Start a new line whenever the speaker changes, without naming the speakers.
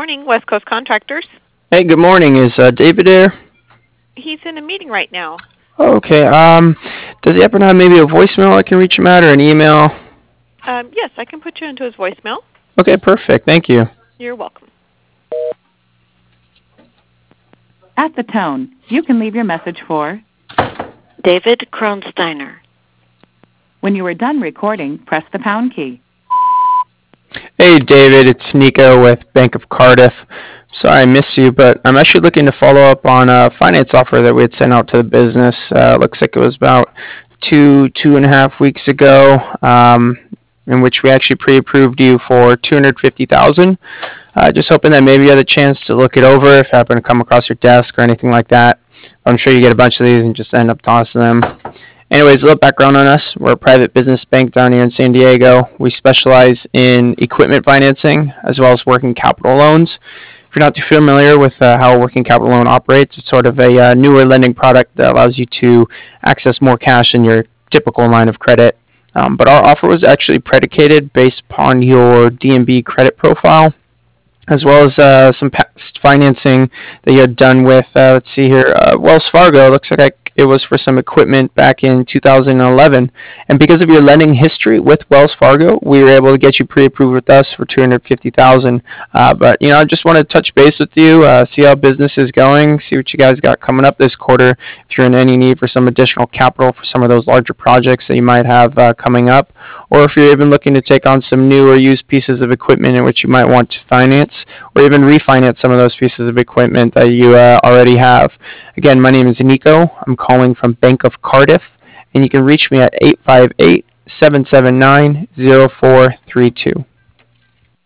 morning, West Coast Contractors.
Hey, good morning. Is David there?
He's in a meeting right now.
Oh, okay. Does he happen to have maybe a voicemail I can reach him at or an email?
Yes, I can put you into his voicemail.
Okay, perfect. Thank you.
You're welcome.
At the tone, you can leave your message for
David Kronsteiner.
When you are done recording, press the pound key.
Hey, David. It's Nico with Bank of Cardiff. Sorry I missed you, but I'm actually looking to follow up on a finance offer that we had sent out to the business. Looks like it was about two and a half weeks ago, in which we actually pre-approved you for $250,000. Just hoping that maybe you had a chance to look it over if it happened to come across your desk or anything like that. I'm sure you get a bunch of these and just end up tossing them. Anyways, a little background on us. We're a private business bank down here in San Diego. We specialize in equipment financing as well as working capital loans. If you're not too familiar with how a working capital loan operates, it's sort of a newer lending product that allows you to access more cash than your typical line of credit. But our offer was actually predicated based upon your DNB credit profile, as well as some past financing that you had done with, let's see here, Wells Fargo. Looks like it was for some equipment back in 2011. And because of your lending history with Wells Fargo, we were able to get you pre-approved with us for $250,000. But I just want to touch base with you, see how business is going, see what you guys got coming up this quarter. If you're in any need for some additional capital for some of those larger projects that you might have coming up, or if you're even looking to take on some new or used pieces of equipment in which you might want to finance, or even refinance some of those pieces of equipment that you already have. Again, my name is Nico. I'm calling from Bank of Cardiff, and you can reach me at 858-779-0432.